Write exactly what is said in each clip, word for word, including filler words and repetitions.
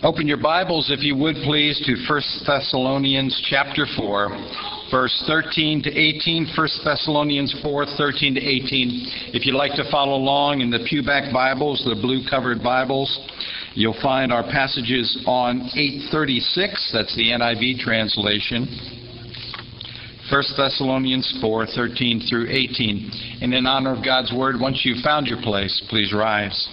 Open your Bibles, if you would please, to First Thessalonians chapter four, verse thirteen to eighteen. First Thessalonians four, thirteen to eighteen. If you'd like to follow along in the pewback Bibles, the blue-covered Bibles, you'll find our passages on eight thirty-six. That's the N I V translation. First Thessalonians four, thirteen through eighteen. And in honor of God's Word, once you've found your place, please rise.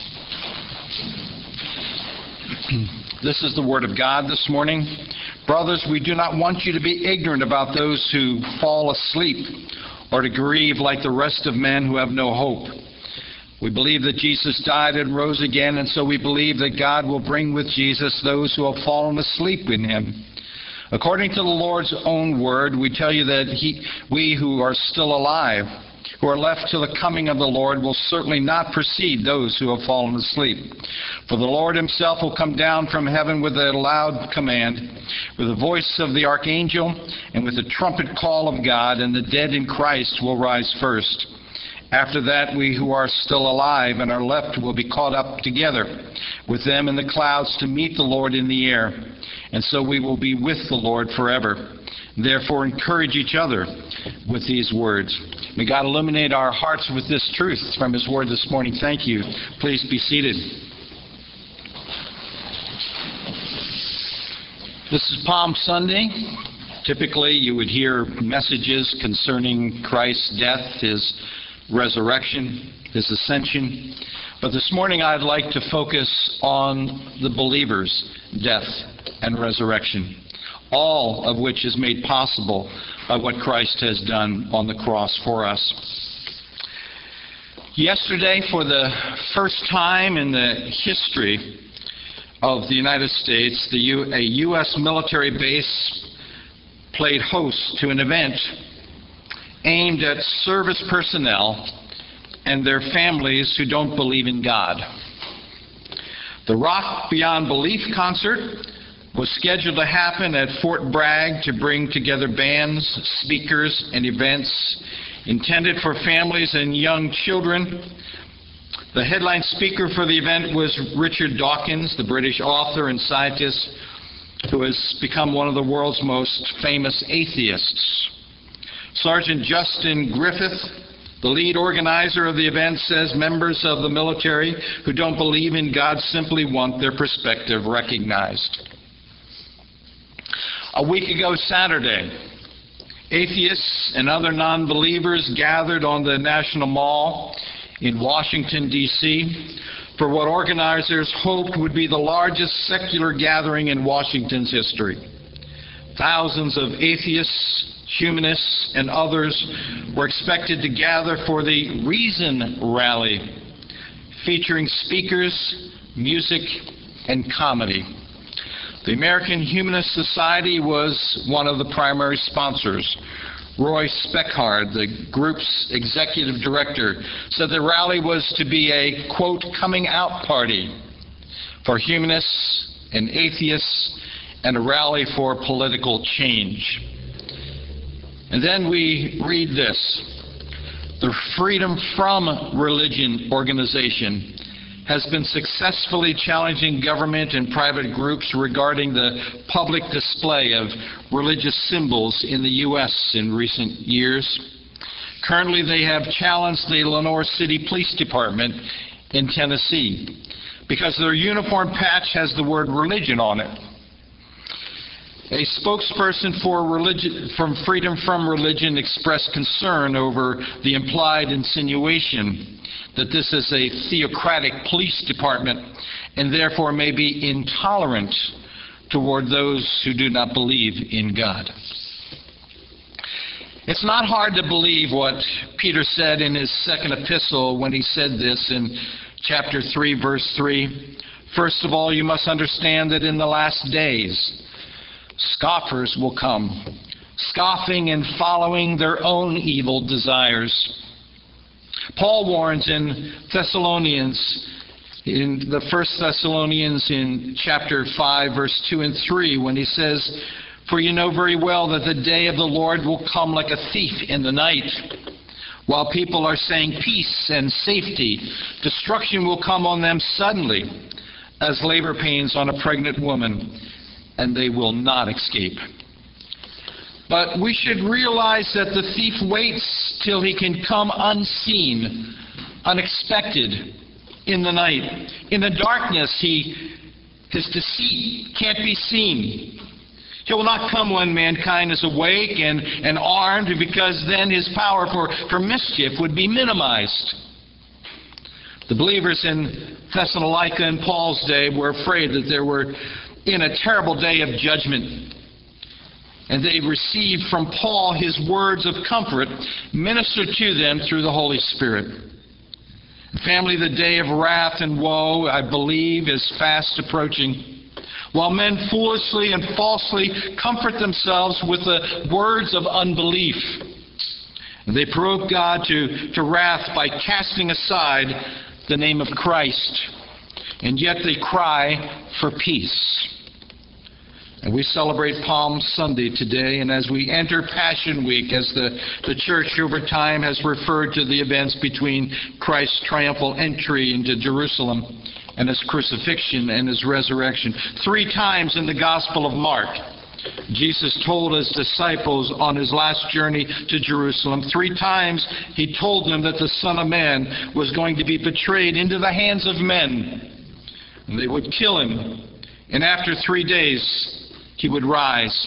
This is the Word of God this morning. Brothers, we do not want you to be ignorant about those who fall asleep, or to grieve like the rest of men who have no hope. We believe that Jesus died and rose again, and so we believe that God will bring with Jesus those who have fallen asleep in him. According to the Lord's own word, we tell you that he, we who are still alive, who are left till the coming of the Lord, will certainly not precede those who have fallen asleep. For the Lord himself will come down from heaven with a loud command, with the voice of the archangel, and with the trumpet call of God, and the dead in Christ will rise first. After that, we who are still alive and are left will be caught up together with them in the clouds to meet the Lord in the air. And so we will be with the Lord forever. Therefore, encourage each other with these words. May God illuminate our hearts with this truth from his word this morning. Thank you. Please be seated. This is Palm Sunday. Typically, you would hear messages concerning Christ's death, his resurrection, his ascension. But this morning, I'd like to focus on the believer's death and resurrection, all of which is made possible by what Christ has done on the cross for us. Yesterday, for the first time in the history of the United States, the U- a U S military base played host to an event aimed at service personnel and their families who don't believe in God. The Rock Beyond Belief concert was scheduled to happen at Fort Bragg to bring together bands, speakers, and events intended for families and young children. The headline speaker for the event was Richard Dawkins, the British author and scientist who has become one of the world's most famous atheists. Sergeant Justin Griffith, the lead organizer of the event, says members of the military who don't believe in God simply want their perspective recognized. A week ago Saturday, atheists and other non-believers gathered on the National Mall in Washington, D C for what organizers hoped would be the largest secular gathering in Washington's history. Thousands of atheists, humanists, and others were expected to gather for the Reason Rally, featuring speakers, music, and comedy. The American Humanist Society was one of the primary sponsors. Roy Speckhard, the group's executive director, said the rally was to be a, quote, coming out party for humanists and atheists and a rally for political change. And then we read this. The Freedom From Religion organization has been successfully challenging government and private groups regarding the public display of religious symbols in the U S in recent years. Currently, they have challenged the Lenoir City Police Department in Tennessee because their uniform patch has the word religion on it. A spokesperson for religion, from Freedom From Religion expressed concern over the implied insinuation that this is a theocratic police department and therefore may be intolerant toward those who do not believe in God. It's not hard to believe what Peter said in his second epistle when he said this in chapter three, verse three. First of all, you must understand that in the last days, scoffers will come, scoffing and following their own evil desires. Paul warns in Thessalonians, in the First Thessalonians in chapter five, verse two and three, when he says, for you know very well that the day of the Lord will come like a thief in the night. While people are saying peace and safety, destruction will come on them suddenly. as labor pains on a pregnant woman, and they will not escape. But we should realize that the thief waits till he can come unseen, unexpected, in the night. In the darkness, he, his deceit can't be seen. He will not come when mankind is awake and, and armed, because then his power for, for mischief would be minimized. The believers in Thessalonica in Paul's day were afraid that they were in a terrible day of judgment. And they received from Paul his words of comfort, ministered to them through the Holy Spirit. Family, the day of wrath and woe, I believe, is fast approaching. While men foolishly and falsely comfort themselves with the words of unbelief, they provoke God to, to wrath by casting aside the name of Christ, and yet they cry for peace. And we celebrate Palm Sunday today, and as we enter Passion Week, as the, the church over time has referred to the events between Christ's triumphal entry into Jerusalem and his crucifixion and his resurrection. Three times in the Gospel of Mark, Jesus told his disciples on his last journey to Jerusalem, three times he told them that the Son of Man was going to be betrayed into the hands of men. And they would kill him. And after three days, he would rise.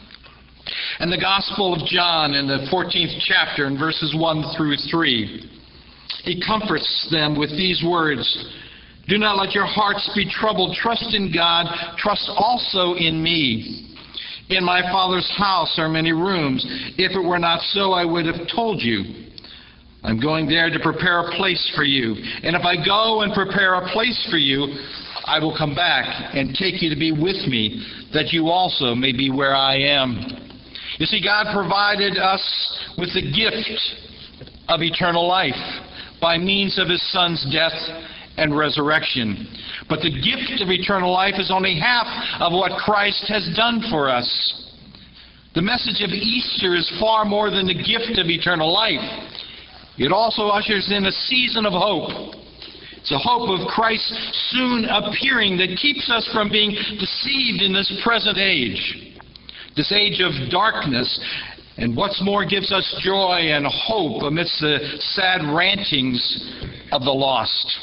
And the Gospel of John in the fourteenth chapter in verses one through three, he comforts them with these words, "Do not let your hearts be troubled. Trust in God. Trust also in me. In my Father's house are many rooms. If it were not so, I would have told you. I'm going there to prepare a place for you. And if I go and prepare a place for you, I will come back and take you to be with me, that you also may be where I am." You see, God provided us with the gift of eternal life by means of his Son's death and resurrection. But the gift of eternal life is only half of what Christ has done for us. The message of Easter is far more than the gift of eternal life. It also ushers in a season of hope. It's a hope of Christ's soon appearing that keeps us from being deceived in this present age, this age of darkness, and what's more, gives us joy and hope amidst the sad rantings of the lost.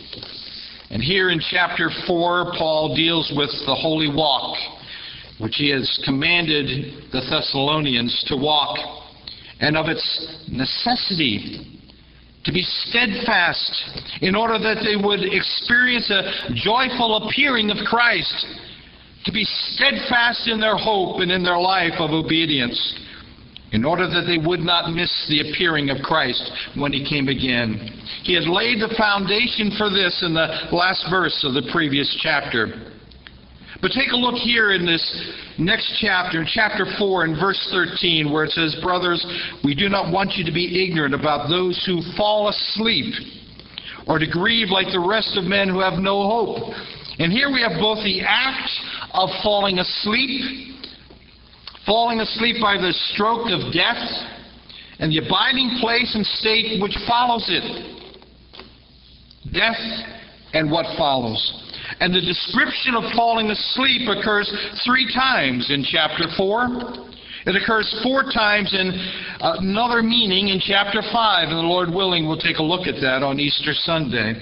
And here in chapter four, Paul deals with the holy walk, which he has commanded the Thessalonians to walk, and of its necessity to be steadfast in order that they would experience a joyful appearing of Christ, to be steadfast in their hope and in their life of obedience, in order that they would not miss the appearing of Christ when he came again. He had laid the foundation for this in the last verse of the previous chapter. But take a look here in this next chapter, in chapter four, in verse thirteen, where it says, "Brothers, we do not want you to be ignorant about those who fall asleep, or to grieve like the rest of men who have no hope." And here we have both the act of falling asleep, falling asleep by the stroke of death, and the abiding place and state which follows it. Death and what follows. And the description of falling asleep occurs three times in chapter four. It occurs four times in another meaning in chapter five, and the Lord willing, we'll take a look at that on Easter Sunday.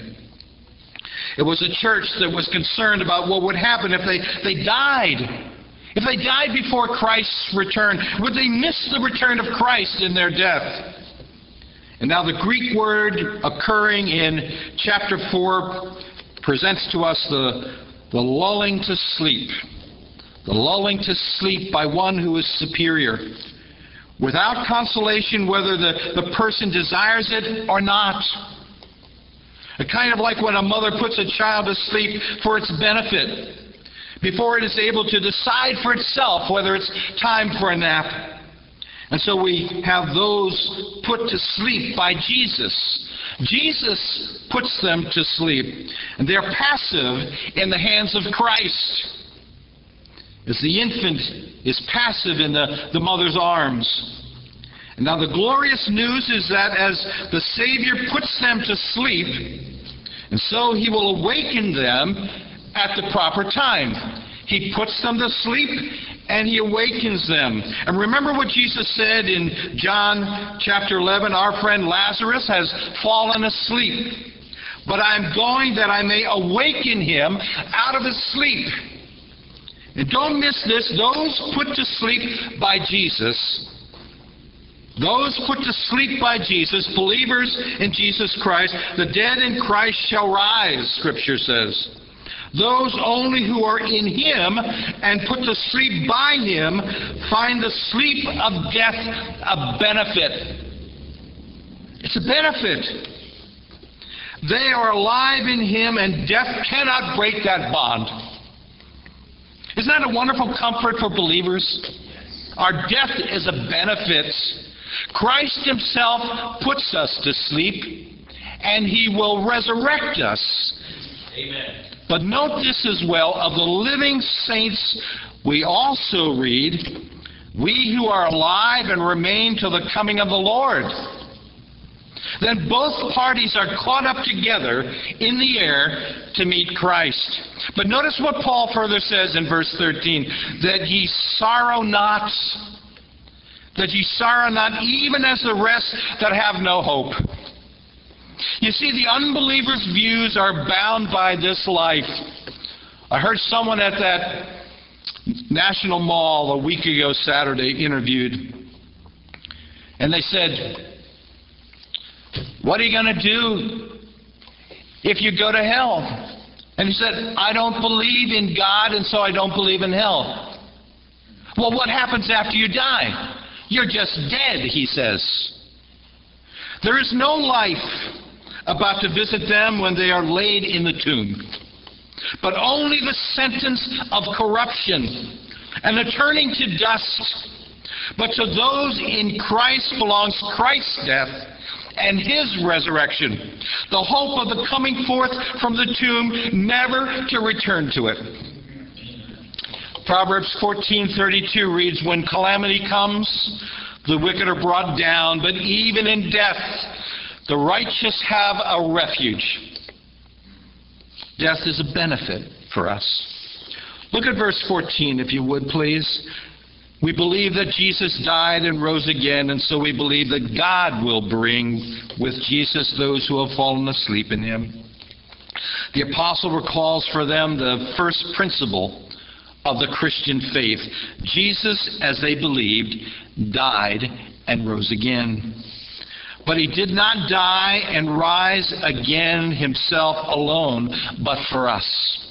It was a church that was concerned about what would happen if they, they died. If they died before Christ's return, would they miss the return of Christ in their death? And now the Greek word occurring in chapter four presents to us the, the lulling to sleep. The lulling to sleep by one who is superior, without consolation whether the, the person desires it or not. A kind of like when a mother puts a child to sleep for its benefit, before it is able to decide for itself whether it's time for a nap. And so we have those put to sleep by Jesus. Jesus puts them to sleep, and they're passive in the hands of Christ, as the infant is passive in the, the mother's arms. And now the glorious news is that as the Savior puts them to sleep, and so he will awaken them at the proper time. He puts them to sleep and he awakens them. And remember what Jesus said in John chapter eleven, our friend Lazarus has fallen asleep, but I'm going that I may awaken him out of his sleep. And don't miss this, those put to sleep by Jesus, those put to sleep by Jesus, believers in Jesus Christ, the dead in Christ shall rise, Scripture says. Those only who are in Him and put to sleep by Him find the sleep of death a benefit. It's a benefit. They are alive in Him and death cannot break that bond. Isn't that a wonderful comfort for believers? Our death is a benefit. Christ Himself puts us to sleep and He will resurrect us. Amen. But note this as well, of the living saints we also read, we who are alive and remain till the coming of the Lord. Then both parties are caught up together in the air to meet Christ. But notice what Paul further says in verse thirteen, that ye sorrow not, that ye sorrow not, even as the rest that have no hope. You see, the unbeliever's views are bound by this life. I heard someone at that National Mall a week ago Saturday interviewed, and they said, what are you going to do if you go to hell? And he said, I don't believe in God, and so I don't believe in hell. Well, what happens after you die? You're just dead, he says. There is no life about to visit them when they are laid in the tomb, but only the sentence of corruption and the turning to dust. But to those in Christ belongs Christ's death and His resurrection, the hope of the coming forth from the tomb, never to return to it. Proverbs fourteen thirty-two reads, when calamity comes, the wicked are brought down, but even in death the righteous have a refuge. Death is a benefit for us. Look at verse fourteen, if you would, please. We believe that Jesus died and rose again, and so we believe that God will bring with Jesus those who have fallen asleep in Him. The apostle recalls for them the first principle of the Christian faith. Jesus, as they believed, died and rose again. But He did not die and rise again Himself alone, but for us.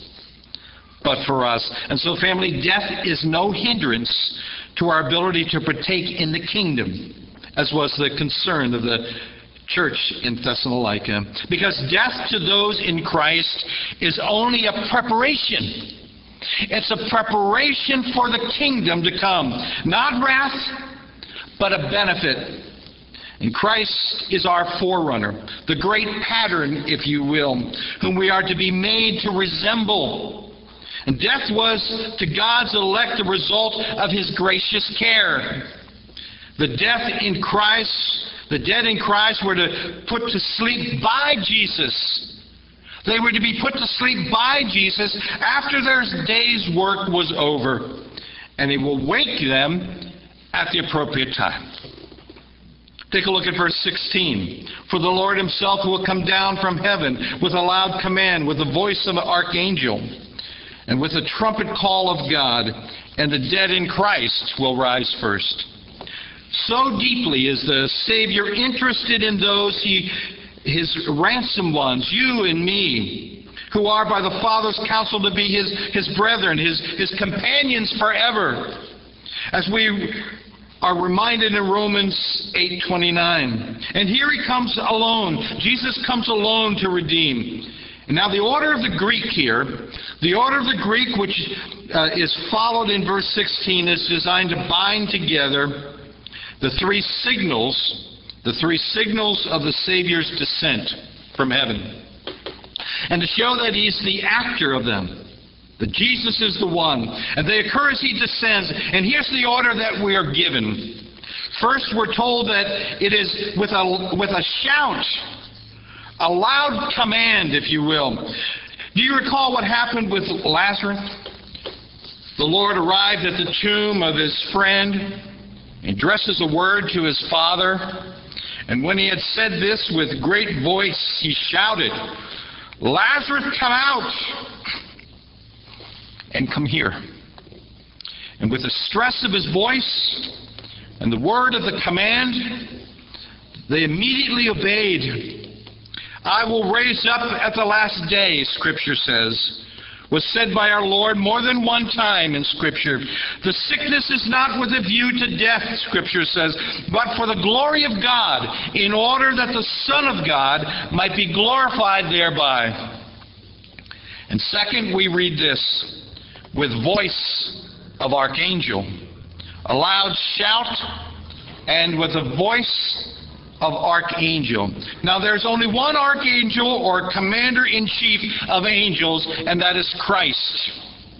But for us. And so, family, death is no hindrance to our ability to partake in the kingdom, as was the concern of the church in Thessalonica. Because death to those in Christ is only a preparation. It's a preparation for the kingdom to come. Not wrath, but a benefit. And Christ is our forerunner, the great pattern, if you will, whom we are to be made to resemble. And death was to God's elect the result of His gracious care. The death in Christ, the dead in Christ were to put to sleep by Jesus. They were to be put to sleep by Jesus after their day's work was over. And He will wake them at the appropriate time. Take a look at verse sixteen. For the Lord Himself will come down from heaven with a loud command, with the voice of an archangel, and with the trumpet call of God, and the dead in Christ will rise first. So deeply is the Savior interested in those He, His ransomed ones, you and me, who are by the Father's counsel to be His, his brethren, His, his companions forever. As we are reminded in Romans eight twenty-nine. And here He comes alone. Jesus comes alone to redeem. And now the order of the Greek here, the order of the Greek which uh, is followed in verse sixteen is designed to bind together the three signals, the three signals of the Savior's descent from heaven. And to show that He's the actor of them. That Jesus is the one. And they occur as He descends. And here's the order that we are given. First, we're told that it is with a, with a shout, a loud command, if you will. Do you recall what happened with Lazarus? The Lord arrived at the tomb of his friend, addresses a word to his father, and when he had said this with great voice, he shouted, "Lazarus, come out!" And come here. And with the stress of his voice and the word of the command, they immediately obeyed. "I will raise up at the last day," Scripture says, was said by our Lord more than one time in Scripture. The sickness is not with a view to death, Scripture says, but for the glory of God, in order that the Son of God might be glorified thereby. And second, we read this, with voice of archangel, a loud shout, and with a voice of archangel. Now there's only one archangel or commander-in-chief of angels, and that is Christ.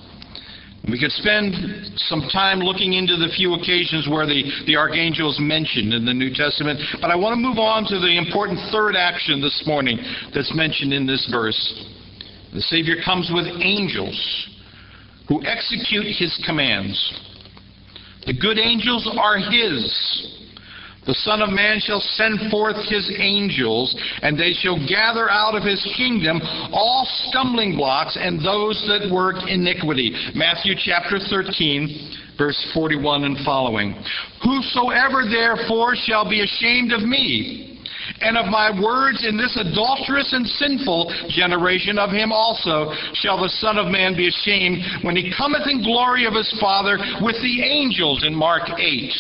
We could spend some time looking into the few occasions where the, the archangel is mentioned in the New Testament, but I want to move on to the important third action this morning that's mentioned in this verse. The Savior comes with angels who execute his commands. The good angels are his. The Son of Man shall send forth his angels, and they shall gather out of his kingdom all stumbling blocks and those that work iniquity. Matthew chapter thirteen, verse forty-one and following. Whosoever therefore shall be ashamed of me and of my words in this adulterous and sinful generation, of him also shall the Son of Man be ashamed when he cometh in glory of his Father with the angels, in Mark eight.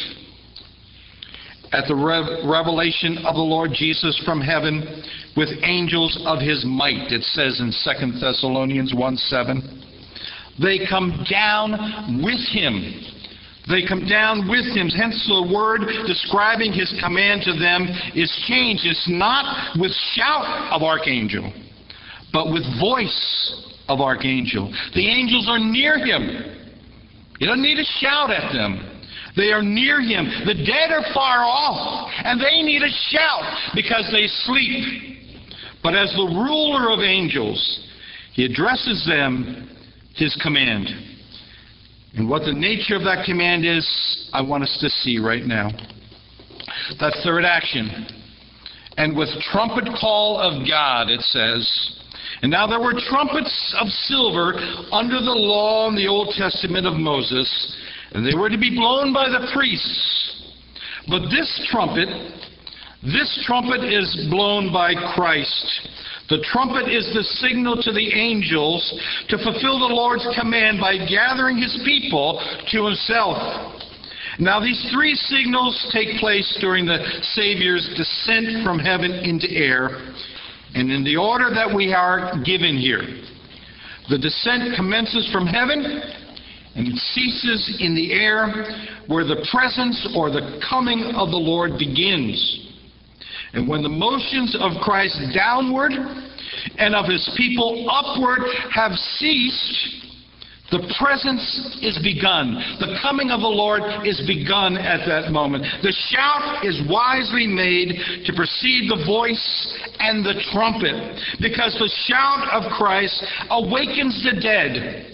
At the rev- revelation of the Lord Jesus from heaven with angels of his might, it says in Second Thessalonians one seven. They come down with him. They come down with him. Hence the word describing his command to them is changed. It's not with shout of archangel, but with voice of archangel. The angels are near him. He doesn't need to shout at them. They are near him. The dead are far off, and they need a shout because they sleep. But as the ruler of angels, he addresses them his command. And what the nature of that command is, I want us to see right now. That third action. And with trumpet call of God, it says. And now there were trumpets of silver under the law in the Old Testament of Moses, and they were to be blown by the priests. But this trumpet, this trumpet is blown by Christ. The trumpet is the signal to the angels to fulfill the Lord's command by gathering his people to himself. Now these three signals take place during the Savior's descent from heaven into air, and in the order that we are given here. The descent commences from heaven, and it ceases in the air, where the presence or the coming of the Lord begins. And when the motions of Christ downward and of his people upward have ceased, the presence is begun. The coming of the Lord is begun at that moment. The shout is wisely made to precede the voice and the trumpet, because the shout of Christ awakens the dead.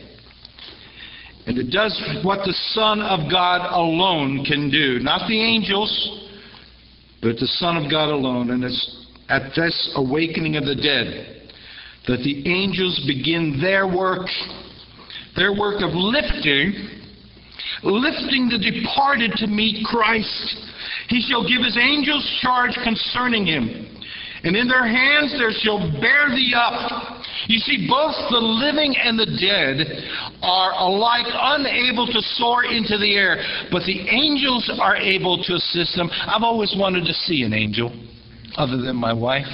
And it does what the Son of God alone can do. Not the angels, but the Son of God alone. And it's at this awakening of the dead that the angels begin their work, their work of lifting, lifting the departed to meet Christ. He shall give his angels charge concerning him, and in their hands there shall bear thee up. You see, both the living and the dead are alike unable to soar into the air, but the angels are able to assist them. I've always wanted to see an angel, other than my wife.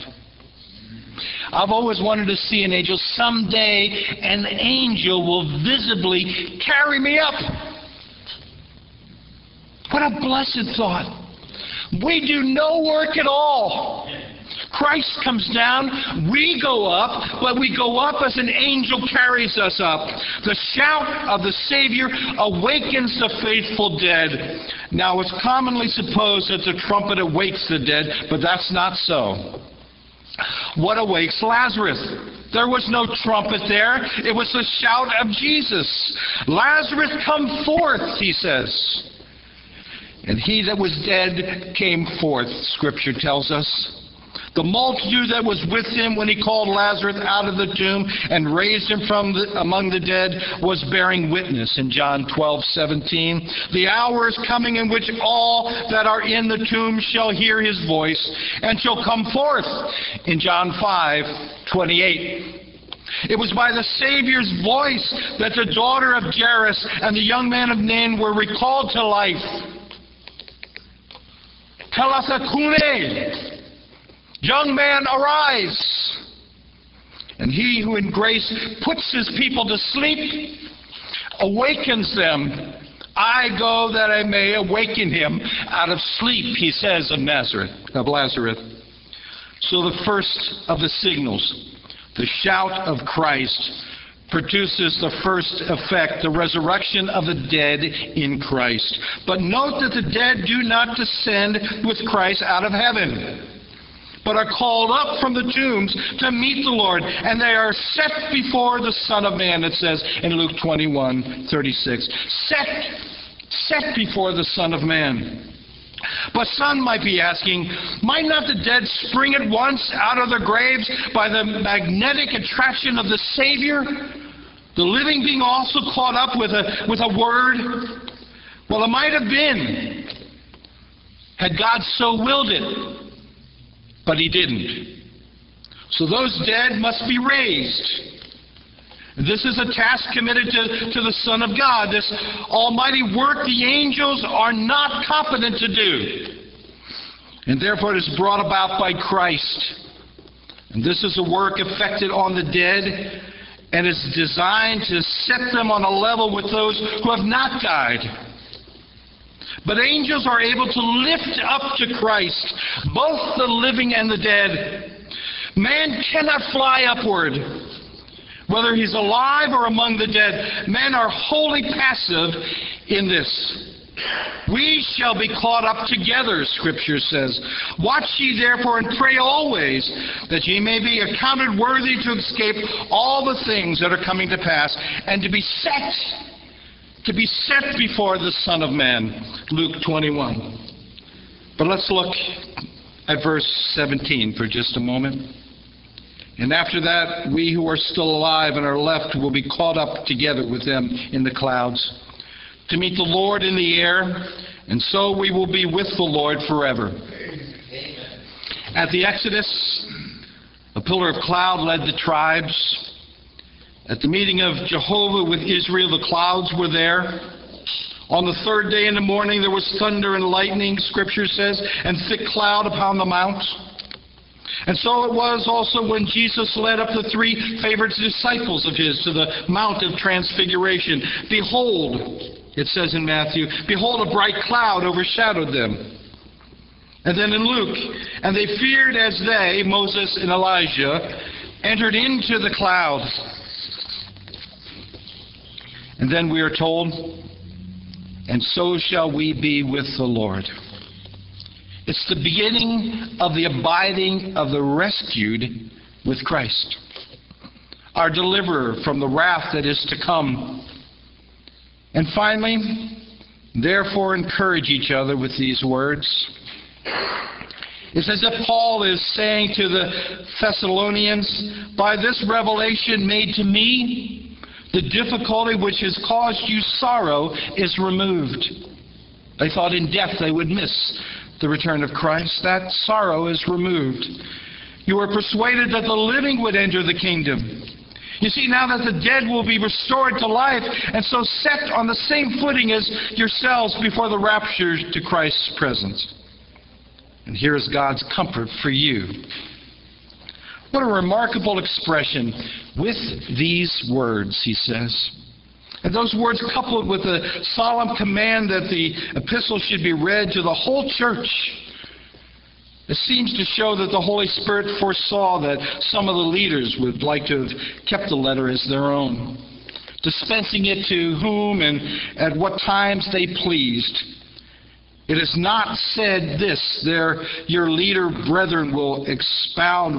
I've always wanted to see an angel. Someday an angel will visibly carry me up. What a blessed thought. We do no work at all. Christ comes down, we go up, but we go up as an angel carries us up. The shout of the Savior awakens the faithful dead. Now, it's commonly supposed that the trumpet awakes the dead, but that's not so. What awakes Lazarus? There was no trumpet there. It was the shout of Jesus. Lazarus, come forth, he says. And he that was dead came forth, Scripture tells us. The multitude that was with him when he called Lazarus out of the tomb and raised him from the, among the dead was bearing witness in John twelve seventeen. The hour is coming in which all that are in the tomb shall hear his voice and shall come forth in John five twenty-eight. It was by the Savior's voice that the daughter of Jairus and the young man of Nain were recalled to life. Talitha koum, young man, arise. And he who in grace puts his people to sleep awakens them. I go that I may awaken him out of sleep, he says of Nazareth, of Lazarus. So the first of the signals, the shout of Christ, produces the first effect, the resurrection of the dead in Christ. But note that the dead do not descend with Christ out of heaven, but are called up from the tombs to meet the Lord, and they are set before the Son of Man, it says in Luke twenty-one thirty-six. Set, set before the Son of Man. But some might be asking, might not the dead spring at once out of their graves by the magnetic attraction of the Savior? The living being also caught up with a, with a word? Well, it might have been, had God so willed it. But he didn't. So those dead must be raised. This is a task committed to, to the Son of God. This almighty work the angels are not competent to do. And therefore it is brought about by Christ. And this is a work effected on the dead and is designed to set them on a level with those who have not died. But angels are able to lift up to Christ both the living and the dead. Man cannot fly upward, whether he's alive or among the dead. Men are wholly passive in this. We shall be caught up together, Scripture says. Watch ye therefore and pray always, that ye may be accounted worthy to escape all the things that are coming to pass, and to be set to be set before the Son of Man, Luke twenty-one. But let's look at verse seventeen for just a moment. And after that, we who are still alive and are left will be caught up together with them in the clouds to meet the Lord in the air, and so we will be with the Lord forever. Amen. At the Exodus, a pillar of cloud led the tribes. At the meeting of Jehovah with Israel, the clouds were there. On the third day in the morning, there was thunder and lightning, Scripture says, and thick cloud upon the mount. And so it was also when Jesus led up the three favorite disciples of his to the Mount of Transfiguration. Behold, it says in Matthew, behold, a bright cloud overshadowed them. And then in Luke, and they feared as they, Moses and Elijah, entered into the cloud. And then we are told, and so shall we be with the Lord. It's the beginning of the abiding of the rescued with Christ, our deliverer from the wrath that is to come. And finally, therefore encourage each other with these words. It's as if Paul is saying to the Thessalonians, by this revelation made to me, the difficulty which has caused you sorrow is removed. They thought in death they would miss the return of Christ. That sorrow is removed. You were persuaded that the living would enter the kingdom. You see, now that the dead will be restored to life, and so set on the same footing as yourselves before the rapture to Christ's presence. And here is God's comfort for you. What a remarkable expression. With these words, he says. And those words coupled with the solemn command that the epistle should be read to the whole church. It seems to show that the Holy Spirit foresaw that some of the leaders would like to have kept the letter as their own, dispensing it to whom and at what times they pleased. It is not said this, there, your leader brethren will expound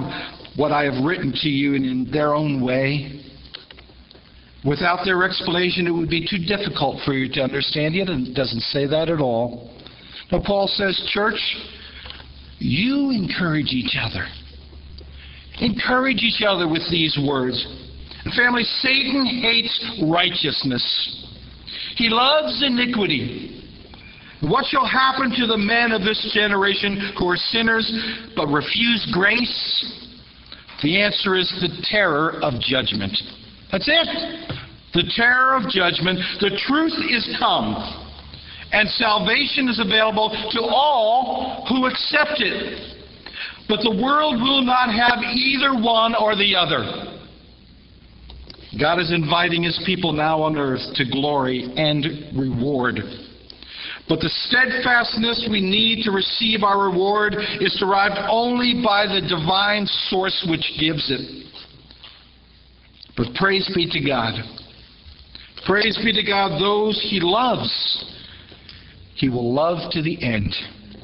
what I have written to you in, in their own way. Without their explanation, it would be too difficult for you to understand. Yet it doesn't say that at all. Now, Paul says, church, you encourage each other. Encourage each other with these words. And family, Satan hates righteousness. He loves iniquity. What shall happen to the men of this generation who are sinners but refuse grace? The answer is the terror of judgment. That's it. The terror of judgment. The truth is come. And salvation is available to all who accept it. But the world will not have either one or the other. God is inviting His people now on earth to glory and reward. But the steadfastness we need to receive our reward is derived only by the divine source which gives it. But praise be to God. Praise be to God, those He loves, He will love to the end.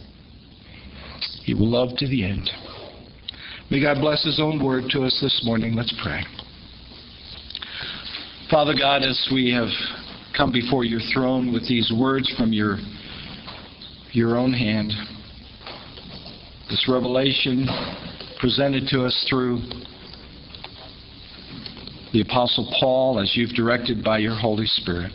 He will love to the end. May God bless His own word to us this morning. Let's pray. Father God, as we have come before your throne with these words from your, your own hand, this revelation presented to us through the Apostle Paul as you've directed by your Holy Spirit.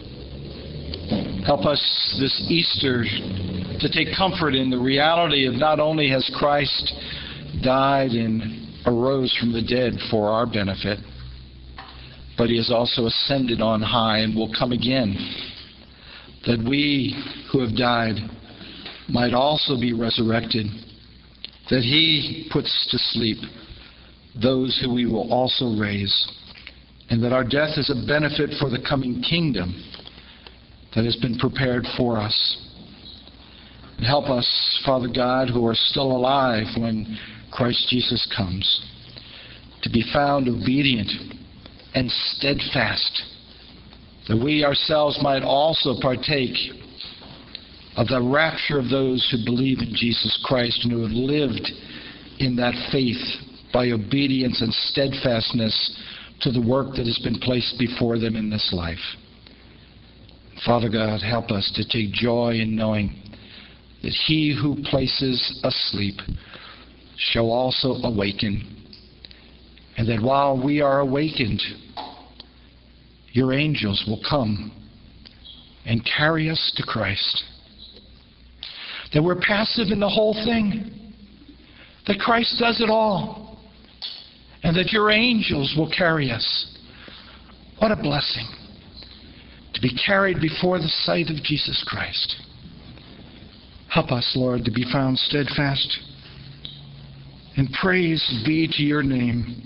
Help us this Easter to take comfort in the reality of not only has Christ died and arose from the dead for our benefit, but He has also ascended on high and will come again, that we who have died might also be resurrected, that He puts to sleep those who we will also raise, and that our death is a benefit for the coming kingdom that has been prepared for us. And help us, Father God, who are still alive when Christ Jesus comes, to be found obedient and steadfast, that we ourselves might also partake of the rapture of those who believe in Jesus Christ and who have lived in that faith by obedience and steadfastness to the work that has been placed before them in this life. Father God, help us to take joy in knowing that He who places asleep shall also awaken, and that while we are awakened, your angels will come and carry us to Christ. That we're passive in the whole thing, that Christ does it all, and that your angels will carry us. What a blessing to be carried before the sight of Jesus Christ. Help us, Lord, to be found steadfast, and praise be to your name,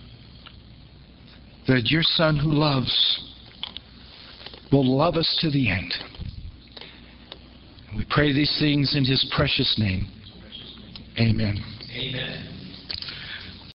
that your Son who loves will love us to the end. We pray these things in His precious name. Amen. Amen.